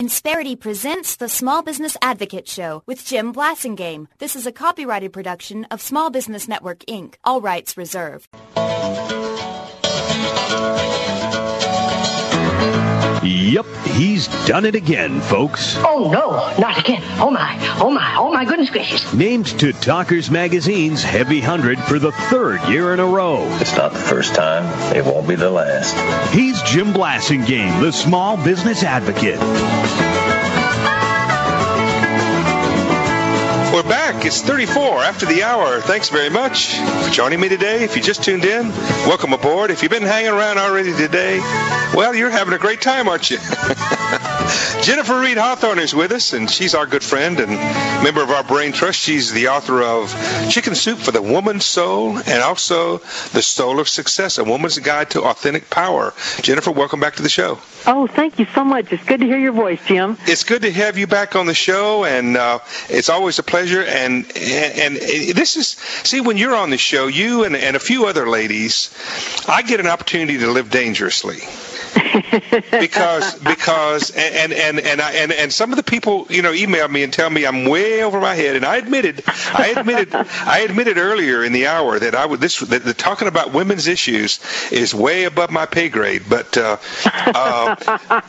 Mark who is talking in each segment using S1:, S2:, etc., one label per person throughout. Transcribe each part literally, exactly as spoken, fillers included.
S1: Insperity presents the Small Business Advocate Show with Jim Blasingame. This is a copyrighted production of Small Business Network, Incorporated. All rights reserved.
S2: Yep, he's done it again, folks.
S3: Oh, no, not again. Oh, my, oh, my, oh, my goodness gracious.
S2: Named to Talkers Magazine's Heavy one hundred for the third year in a row.
S4: It's not the first time. It won't be the last.
S2: He's Jim Blasingame, the Small Business Advocate.
S5: We're back. It's thirty-four after the hour. Thanks very much for joining me today. If you just tuned in, welcome aboard. If you've been hanging around already today, well, you're having a great time, aren't you? Jennifer Reed Hawthorne is with us, and she's our good friend and member of our Brain Trust. She's the author of Chicken Soup for the Woman's Soul and also The Soul of Success, A Woman's Guide to Authentic Power. Jennifer, welcome back to the show.
S6: Oh, thank you so much. It's good to hear your voice, Jim.
S5: It's good to have you back on the show, and uh, it's always a pleasure. And, and and this is, see, when you're on the show, you and, and a few other ladies, I get an opportunity to live dangerously. because because and and and I, and and some of the people, you know, email me and tell me I'm way over my head, and I admitted I admitted I admitted earlier in the hour that I would this that, that talking about women's issues is way above my pay grade, but uh, uh,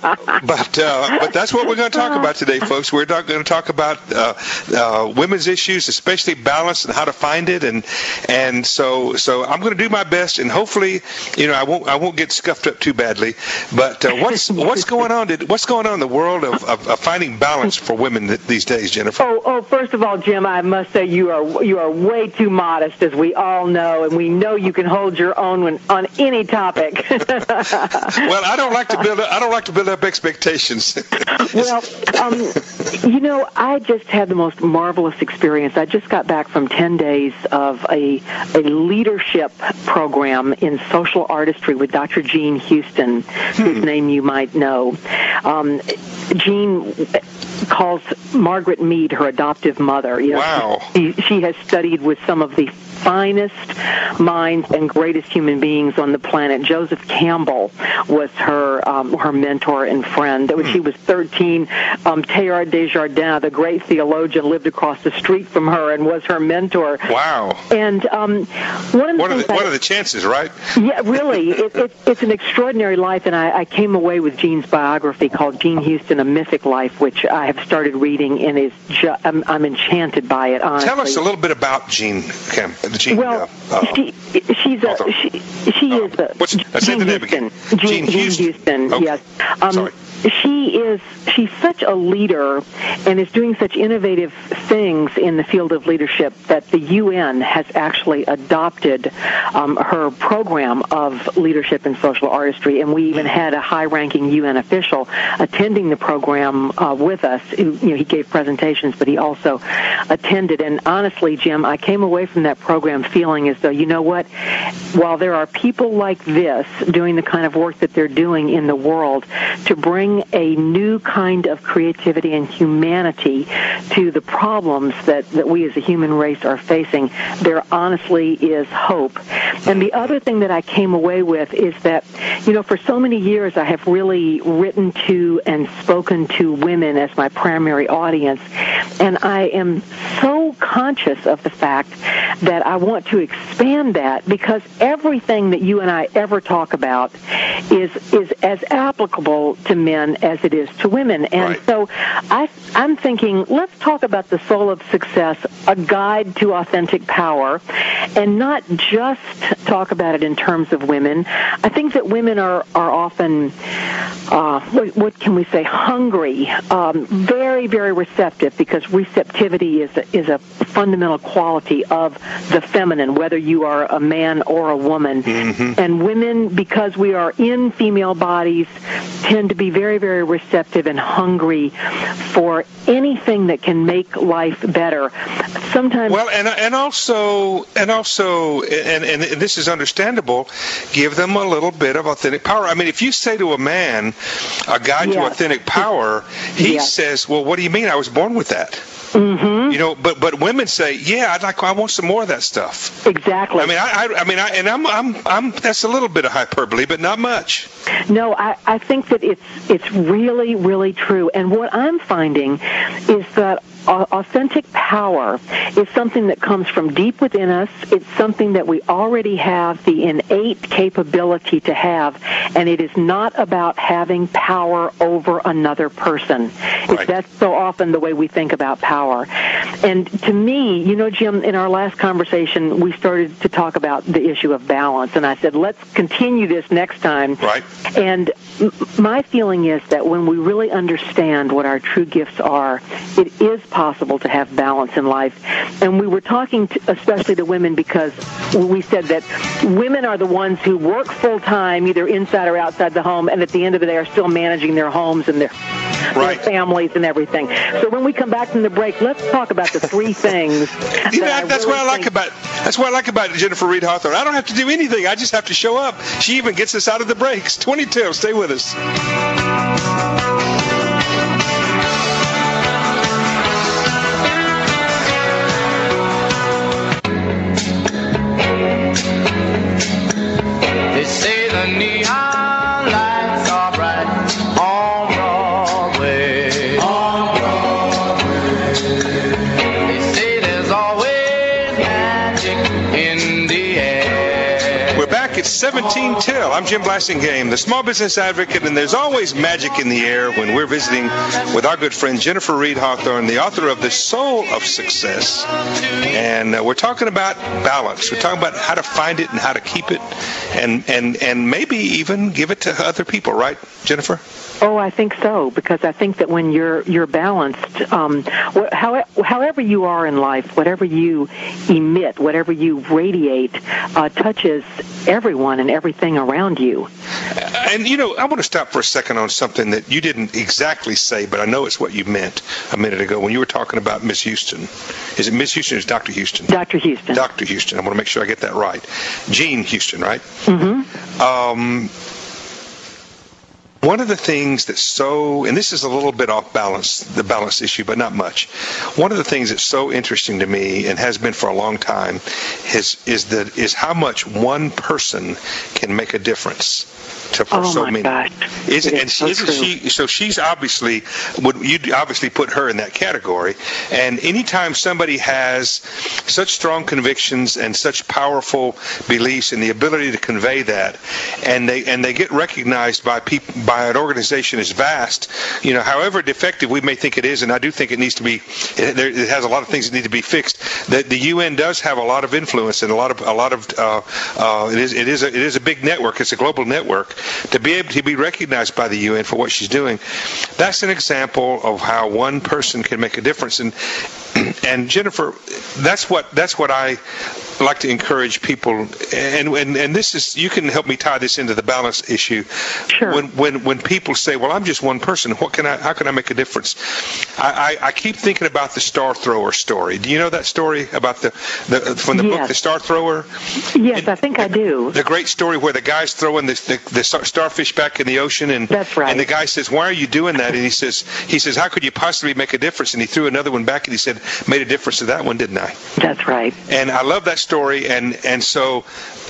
S5: but uh, but that's what we're going to talk about today, folks. We're not going to talk about uh, uh, women's issues, especially balance and how to find it, and and so so I'm going to do my best, and hopefully, you know, I won't I won't get scuffed up too badly. But uh, what's what's going on? What's going on in the world of, of, of finding balance for women th- these days, Jennifer?
S6: Oh, oh, first of all, Jim, I must say you are you are way too modest, as we all know, and we know you can hold your own when, on any topic.
S5: Well, I don't like to build up, I don't like to build up expectations.
S6: Well, um, you know, I just had the most marvelous experience. I just got back from ten days of a a leadership program in social artistry with Doctor Jean Houston, whose name you might know. Um, Jean calls Margaret Mead her adoptive mother. You know,
S5: wow.
S6: She, she has studied with some of the finest minds and greatest human beings on the planet. Joseph Campbell was her um, her mentor and friend. When she was thirteen, um, Teilhard de Chardin, the great theologian, lived across the street from her and was her mentor.
S5: Wow.
S6: And um, one of the
S5: what, are the,
S6: I,
S5: what are the chances, right?
S6: Yeah, really. It, it, it's an extraordinary life, and I, I came away with Jean's biography called Jean Houston, A Mythic Life, which I have started reading, and is ju- I'm, I'm enchanted by it, honestly.
S5: Tell us a little bit about Jean Campbell. Jean,
S6: well,
S5: uh,
S6: she, she's a, she, she
S5: uh,
S6: is a,
S5: what's, uh,
S6: Jean,
S5: the
S6: Houston.
S5: Jean,
S6: Jean, Jean Houston. Houston,
S5: okay.
S6: yes. Um,
S5: Sorry.
S6: She is, she's such a leader and is doing such innovative things in the field of leadership that the U N has actually adopted um, her program of leadership and social artistry, and we even had a high-ranking U N official attending the program uh, with us. You know, he gave presentations, but he also attended, and honestly, Jim, I came away from that program feeling as though, you know what, while there are people like this doing the kind of work that they're doing in the world to bring a new kind of creativity and humanity to the problems that, that we as a human race are facing, there honestly is hope. And the other thing that I came away with is that, you know, for so many years I have really written to and spoken to women as my primary audience, and I am so conscious of the fact that I want to expand that, because everything that you and I ever talk about is is as applicable to men as it is to women. And
S5: right.
S6: so I, I'm thinking, let's talk about the soul of success, a guide to authentic power, and not just talk about it in terms of women. I think that women are, are often, uh, what, what can we say, hungry, um, very, very receptive, because receptivity is a, is a fundamental quality of the feminine, whether you are a man or a woman.
S5: Mm-hmm.
S6: And women, because we are in female bodies, tend to be very, very receptive and hungry for anything that can make life better. Sometimes,
S5: well, and and also and also and and this is understandable. Give them a little bit of authentic power. I mean, if you say to a man, "A guide
S6: yes.
S5: to authentic power," he
S6: yes.
S5: says, "Well, what do you mean? I was born with that."
S6: Mm-hmm.
S5: You know, but but women women say, "Yeah, I'd like, I want some more of that stuff."
S6: Exactly.
S5: I mean, I, I, I mean, I, and I'm, I'm, I'm. That's a little bit of hyperbole, but not much.
S6: No, I, I think that it's it's really, really true. And what I'm finding is that authentic power is something that comes from deep within us. It's something that we already have the innate capability to have, and it is not about having power over another person.
S5: Right.
S6: It's, that's so often the way we think about power. And to me, you know, Jim, in our last conversation, we started to talk about the issue of balance, and I said, let's continue this next time.
S5: Right.
S6: And m- my feeling is that when we really understand what our true gifts are, it is possible to have balance in life. And we were talking to, especially to women, because we said that women are the ones who work full-time, either inside or outside the home, and at the end of the day are still managing their homes and their,
S5: right.
S6: their families and everything. So when we come back from the break, let's talk about the three things.
S5: You know,
S6: that
S5: that's
S6: really
S5: what I like
S6: think...
S5: about that's what I like about Jennifer Reed Hawthorne. I don't have to do anything. I just have to show up. She even gets us out of the breaks. twenty-two. Stay with us.
S7: They say the neon lights are bright on Broadway. On Broadway. They say there's always magic in the air.
S5: We're back at seventeen till. I'm Jim Blasingame, the small business advocate, and there's always magic in the air when we're visiting with our good friend Jennifer Reed Hawthorne, the author of The Soul of Success. And uh, we're talking about balance. We're talking about how to find it and how to keep it, and, and, and maybe even give it to other people, right, Jennifer?
S6: Oh, I think so, because I think that when you're you're balanced, um, wh- how, however you are in life, whatever you emit, whatever you radiate, uh, touches everyone and everything around you.
S5: And, you know, I want to stop for a second on something that you didn't exactly say, but I know it's what you meant a minute ago when you were talking about Miss Houston. Is it Miss Houston or is it Doctor Houston?
S6: Doctor Houston.
S5: Doctor Houston. I want to make sure I get that right. Jean Houston, right?
S6: Mm-hmm.
S5: Um, one of the things that's so, and this is a little bit off balance, the balance issue, but not much. One of the things that's so interesting to me and has been for a long time is is that is how much one person can make a difference to for
S6: oh
S5: so
S6: my
S5: many.
S6: Gosh.
S5: Is,
S6: it
S5: and
S6: is so
S5: isn't
S6: true.
S5: she? So she's obviously would you obviously put her in that category. And anytime somebody has such strong convictions and such powerful beliefs and the ability to convey that, and they and they get recognized by people by an organization as vast, you know, however defective we may think it is, and I do think it needs to be, it, there, it has a lot of things that need to be fixed. That the U N does have a lot of influence and a lot of a lot of uh, uh, it is it is a, it is a big network. It's a global network. To be able to be recognized by the U N for what she's doing, that's an example of how one person can make a difference. And and Jennifer, that's what that's what I like to encourage people. And and and this is, you can help me tie this into the balance issue.
S6: Sure.
S5: When when when people say, "Well, I'm just one person. What can I? How can I make a difference?" I, I, I keep thinking about the star thrower story. Do you know that story about the, the from the
S6: yes.
S5: book, The Star Thrower?
S6: Yes,
S5: and,
S6: I think I do.
S5: The great story where the guy's throwing the, the, the starfish back in the ocean, and
S6: that's right.
S5: And the guy says, "Why are you doing that?" And he says, "He says, how could you possibly make a difference?" And he threw another one back, and he said, "Made a difference to that one, didn't I?"
S6: That's right.
S5: And I love that story, and and so.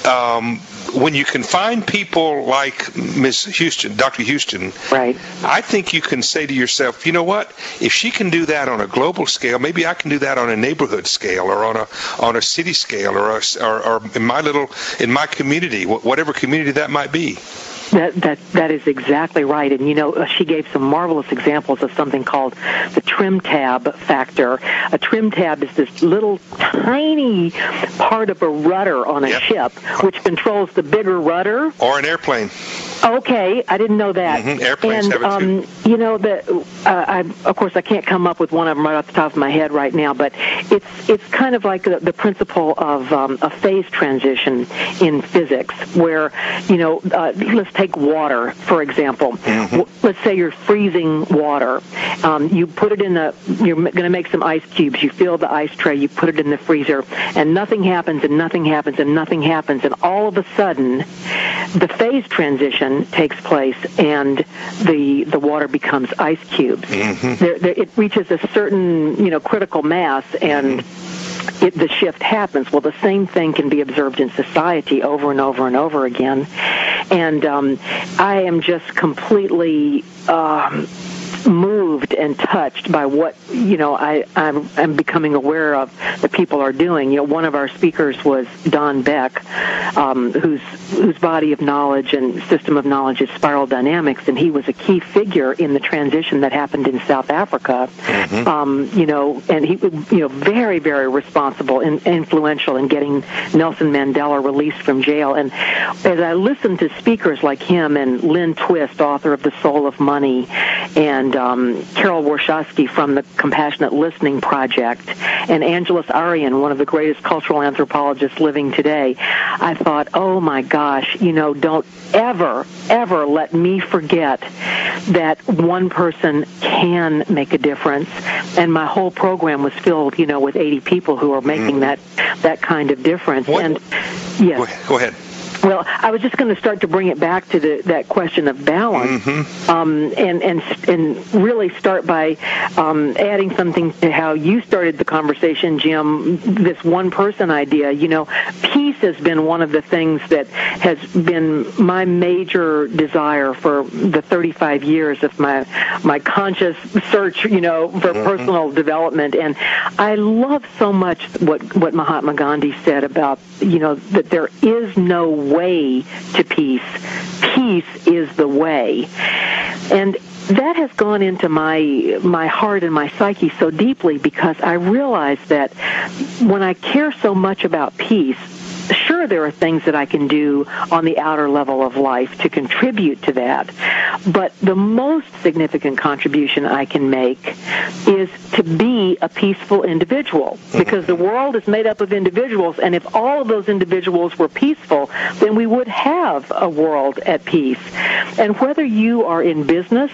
S5: Um, when you can find people like Miss Houston, Doctor Houston,
S6: right.
S5: I think you can say to yourself, you know what? If she can do that on a global scale, maybe I can do that on a neighborhood scale, or on a on a city scale, or a, or, or in my little in my community, whatever community that might be.
S6: That that that is exactly right. And, you know, she gave some marvelous examples of something called the trim tab factor. A trim tab is this little tiny part of a rudder on a
S5: yep.
S6: ship which controls the bigger rudder.
S5: Or an airplane.
S6: Okay, I didn't know that.
S5: Mm-hmm. Airplanes
S6: and,
S5: have it too.
S6: Um, you know, the, uh, I, of course, I can't come up with one of them right off the top of my head right now, but it's it's kind of like the, the principle of um, a phase transition in physics, where, you know, uh, let's take water, for example. Mm-hmm. Let's say you're freezing water. Um, you put it in the, you're going to make some ice cubes. You fill the ice tray, you put it in the freezer, and nothing happens, and nothing happens, and nothing happens, and all of a sudden, the phase transition takes place, and the the water becomes ice cubes.
S5: Mm-hmm.
S6: There, there, it reaches a certain, you know, critical mass, and it, the shift happens. Well, the same thing can be observed in society over and over and over again. And um, I am just completely um, moved and touched by what, you know, I, I'm, I'm becoming aware of that people are doing. You know, one of our speakers was Don Beck, um, whose whose body of knowledge and system of knowledge is spiral dynamics, and he was a key figure in the transition that happened in South Africa. Mm-hmm. Um, you know, and he, you know, very, very responsible and influential in getting Nelson Mandela released from jail. And as I listened to speakers like him and Lynn Twist, author of The Soul of Money, and um, Carol Warshawski from the Compassionate Listening Project, and Angeles Arian, one of the greatest cultural anthropologists living today, I thought, oh my gosh, you know, don't ever, ever let me forget that one person can make a difference. And my whole program was filled, you know, with eighty people who are making mm. that that kind of difference.
S5: What?
S6: And yes.
S5: Go ahead. Go ahead.
S6: Well, I was just going to start to bring it back to the, that question of balance, mm-hmm. um, and and and really start by um, adding something to how you started the conversation, Jim. This one-person idea. You know, peace has been one of the things that has been my major desire for the thirty-five years of my my conscious search, you know, for mm-hmm. personal development. And I love so much what what Mahatma Gandhi said about, you know, that there is no way to peace. Peace is the way. And that has gone into my my heart and my psyche so deeply, because I realize that when I care so much about peace, sure, there are things that I can do on the outer level of life to contribute to that. But the most significant contribution I can make is to be a peaceful individual, because the world is made up of individuals, and if all of those individuals were peaceful, then we would have a world at peace. And whether you are in business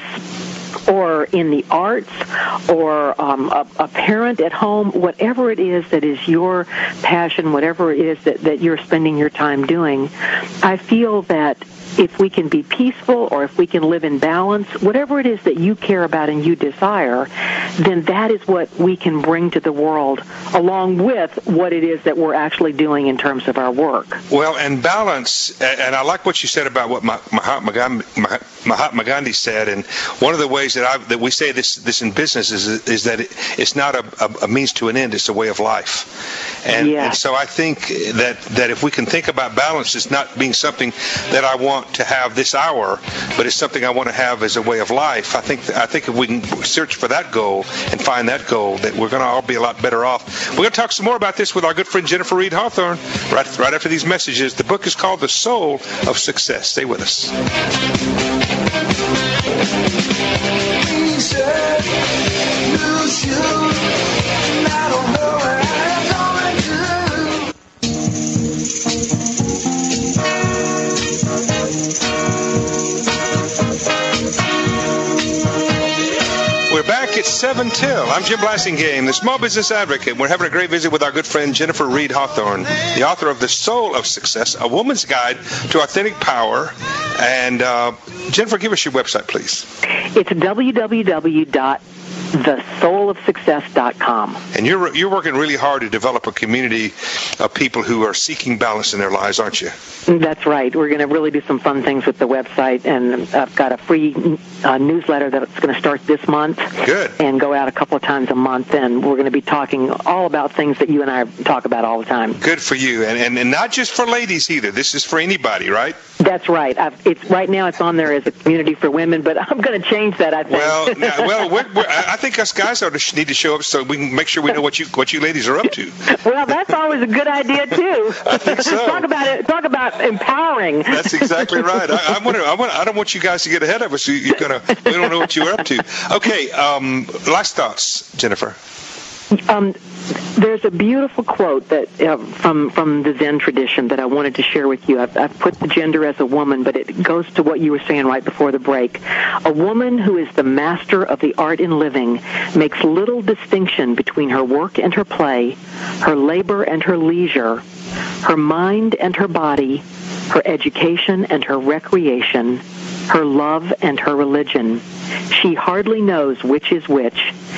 S6: or in the arts, or um, a, a parent at home, whatever it is that is your passion, whatever it is that, that you're spending your time doing, I feel that if we can be peaceful, or if we can live in balance, whatever it is that you care about and you desire, then that is what we can bring to the world, along with what it is that we're actually doing in terms of our work.
S5: Well, and balance, and I like what you said about what Mahatma Gandhi, Mahatma Gandhi said, and one of the ways that I, that we say this this in business is is that it, it's not a, a means to an end, it's a way of life. And, yeah. and so I think that, that if we can think about balance as not being something that I want to have this hour, but it's something I want to have as a way of life, I think I think if we can search for that goal and find that goal, that we're going to all be a lot better off. We're going to talk some more about this with our good friend Jennifer Reed Hawthorne right, right after these messages. The book is called The Soul of Success. Stay with us. We're back at seven till. I'm Jim Blasingame, the Small Business Advocate. We're having a great visit with our good friend Jennifer Reed Hawthorne, the author of The Soul of Success, A Woman's Guide to Authentic Power. And uh, Jennifer, give us your website, please.
S6: It's w w w dot the soul of success dot com.
S5: And you're you're working really hard to develop a community of people who are seeking balance in their lives, aren't you?
S6: That's right. We're going to really do some fun things with the website, and I've got a free uh, newsletter that's going to start this month.
S5: Good.
S6: And go out a couple of times a month, and we're going to be talking all about things that you and I talk about all the time.
S5: Good for you, and and, and not just for ladies either. This is for anybody, right?
S6: That's right. I've, it's right now. It's on there as a community for women, but I'm going to change that. I think.
S5: Well, now, well, we're, we're, I think us guys ought to need to show up so we can make sure we know what you what you ladies are up to.
S6: Well, that's always a good idea too.
S5: I think so.
S6: Talk about it. Talk about empowering.
S5: That's exactly right. I, I want to. I want. I don't want you guys to get ahead of us. You, you're gonna. We don't know what you're up to. Okay. Um, last thoughts, Jennifer.
S6: Um, there's a beautiful quote that uh, from from the Zen tradition that I wanted to share with you. I've, I've put the gender as a woman, but it goes to what you were saying right before the break. A woman who is the master of the art in living makes little distinction between her work and her play, her labor and her leisure, her mind and her body, her education and her recreation, her love and her religion. She hardly knows which is which.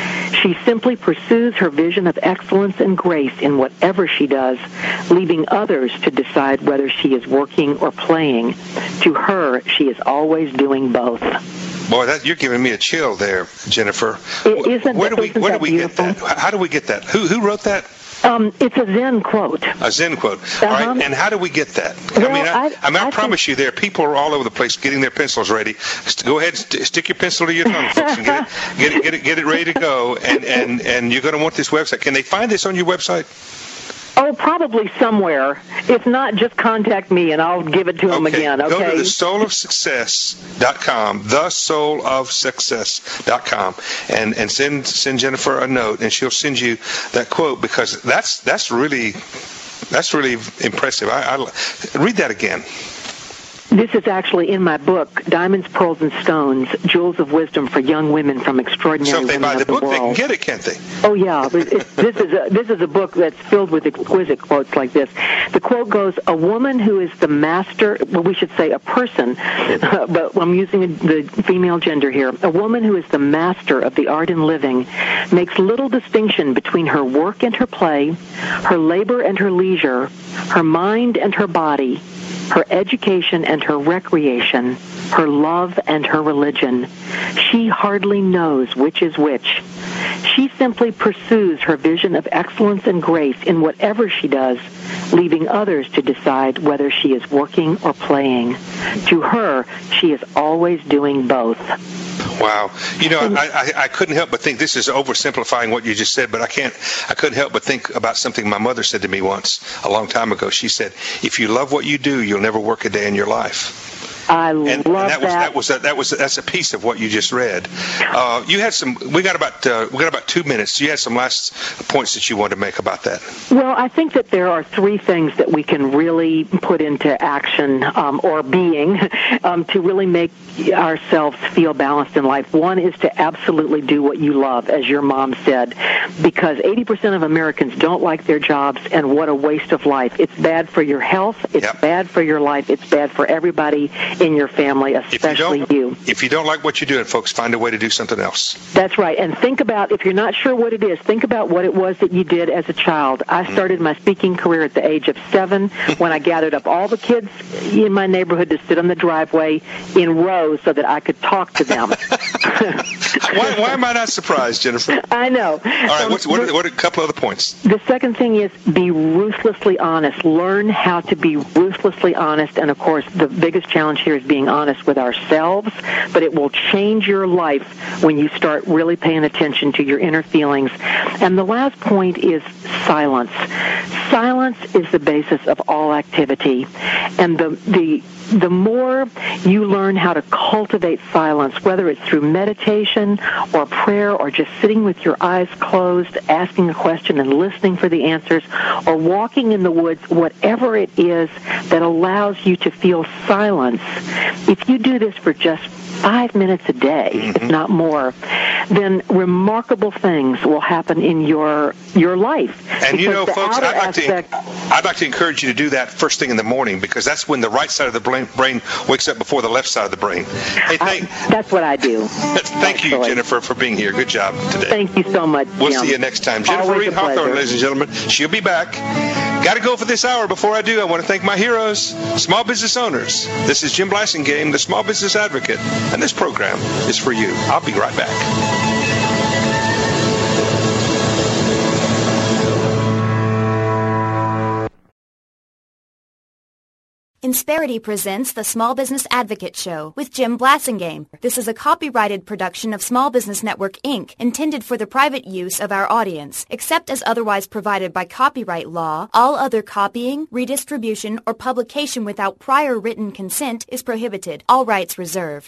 S6: She simply pursues her vision of excellence and grace in whatever she does, leaving others to decide whether she is working or playing. To her, she is always doing both.
S5: Boy, that you're giving me a chill there, Jennifer.
S6: It, isn't,
S5: where do we
S6: isn't
S5: where
S6: that
S5: do we
S6: beautiful?
S5: get that? How do we get that? Who who wrote that?
S6: Um, it's a Zen quote.
S5: A Zen quote.
S6: Uh-huh.
S5: All right. And how do we get that?
S6: Well,
S5: I mean, I,
S6: I,
S5: I, mean, I,
S6: I
S5: promise
S6: think...
S5: you, there are people all over the place getting their pencils ready. St- go ahead, st- stick your pencil to your tongue, folks, and get it, get it, get it, get it ready to go. And and and you're going to want this website. Can they find this on your website?
S6: Oh, probably somewhere. If not, just contact me and I'll give it to them
S5: okay.
S6: again. Okay.
S5: Go to the soul of success dot com, the soul of success dot com, and and send send Jennifer a note, and she'll send you that quote, because that's that's really that's really impressive. I, I read that again.
S6: This is actually in my book, Diamonds, Pearls, and Stones, Jewels of Wisdom for Young Women from Extraordinary
S5: So if they
S6: Women
S5: buy
S6: of
S5: the book,
S6: the
S5: they can
S6: World.
S5: get it, can't they?
S6: Oh, yeah. It, it, this, is a, this is a book that's filled with exquisite quotes like this. The quote goes, a woman who is the master, well, we should say a person, uh, but I'm using the female gender here. A woman who is the master of the art in living makes little distinction between her work and her play, her labor and her leisure, her mind and her body, her education and her recreation, her love and her religion. She hardly knows which is which. She simply pursues her vision of excellence and grace in whatever she does, leaving others to decide whether she is working or playing. To her, she is always doing both.
S5: Wow. You know, I, I, I couldn't help but think, this is oversimplifying what you just said, but I can't, I couldn't help but think about something my mother said to me once a long time ago. She said, if you love what you do, you'll never work a day in your life.
S6: I
S5: and,
S6: love
S5: and that. Was,
S6: that.
S5: that was that was that's a piece of what you just read. Uh, you had some. We got about uh, we got about two minutes. You had some last points that you wanted to make about that.
S6: Well, I think that there are three things that we can really put into action um, or being um, to really make ourselves feel balanced in life. One is to absolutely do what you love, as your mom said, because eighty percent of Americans don't like their jobs, and what a waste of life. It's bad for your health. It's
S5: yep.
S6: bad for your life. It's bad for everybody in your family, especially
S5: if you,
S6: you.
S5: If you don't like what you're doing, folks, find a way to do something else.
S6: That's right. And think about, if you're not sure what it is, think about what it was that you did as a child. I started my speaking career at the age of seven when I gathered up all the kids in my neighborhood to sit on the driveway in rows so that I could talk to them.
S5: why, why am I not surprised, Jennifer?
S6: I know.
S5: All right,
S6: um,
S5: what's, what, are, what are a couple other points?
S6: The second thing is be ruthlessly honest. Learn how to be ruthlessly honest. And, of course, the biggest challenge here is being honest with ourselves, but it will change your life when you start really paying attention to your inner feelings. And the last point is silence. Silence is the basis of all activity. And the the the more you learn how to cultivate silence, whether it's through meditation or prayer or just sitting with your eyes closed, asking a question and listening for the answers, or walking in the woods, whatever it is that allows you to feel silence, if you do this for just five minutes a day, mm-hmm. if not more, then remarkable things will happen in your your life.
S5: And you know, folks, I'd like,
S6: aspect,
S5: to, I'd like to encourage you to do that first thing in the morning, because that's when the right side of the brain, brain wakes up before the left side of the brain. Hey, thank,
S6: I, that's what I do.
S5: Thank
S6: actually.
S5: you, Jennifer, for being here. Good job today.
S6: Thank you so much, Jim.
S5: We'll see you next time. Jennifer
S6: Always
S5: Reed Hawthorne, ladies and gentlemen. She'll be back. Got to go for this hour. Before I do, I want to thank my heroes, small business owners. This is Jim Blasingame, the Small Business Advocate, and this program is for you. I'll be right back.
S1: Insperity presents the Small Business Advocate Show with Jim Blasingame. This is a copyrighted production of Small Business Network, Incorporated, intended for the private use of our audience. Except as otherwise provided by copyright law, all other copying, redistribution, or publication without prior written consent is prohibited. All rights reserved.